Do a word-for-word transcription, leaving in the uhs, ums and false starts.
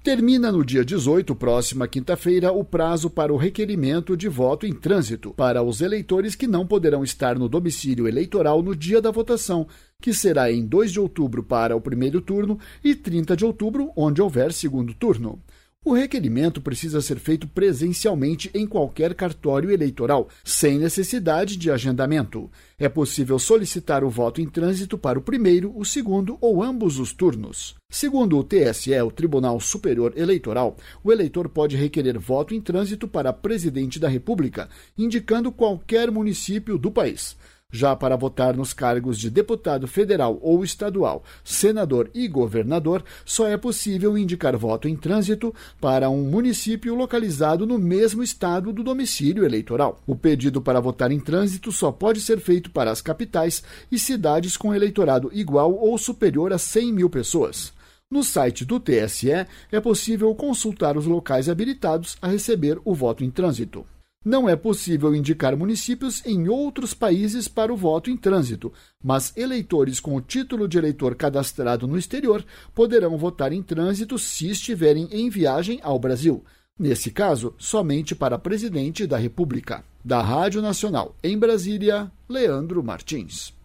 Termina no dia dezoito, próxima quinta-feira, o prazo para o requerimento de voto em trânsito para os eleitores que não poderão estar no domicílio eleitoral no dia da votação, que será em dois de outubro para o primeiro turno e trinta de outubro, onde houver segundo turno. O requerimento precisa ser feito presencialmente em qualquer cartório eleitoral, sem necessidade de agendamento. É possível solicitar o voto em trânsito para o primeiro, o segundo ou ambos os turnos. Segundo o T S E, o Tribunal Superior Eleitoral, o eleitor pode requerer voto em trânsito para presidente da República, indicando qualquer município do país. Já para votar nos cargos de deputado federal ou estadual, senador e governador, só é possível indicar voto em trânsito para um município localizado no mesmo estado do domicílio eleitoral. O pedido para votar em trânsito só pode ser feito para as capitais e cidades com eleitorado igual ou superior a cem mil pessoas. No site do T S E é possível consultar os locais habilitados a receber o voto em trânsito. Não é possível indicar municípios em outros países para o voto em trânsito, mas eleitores com o título de eleitor cadastrado no exterior poderão votar em trânsito se estiverem em viagem ao Brasil. Nesse caso, somente para presidente da República. Da Rádio Nacional, em Brasília, Leandro Martins.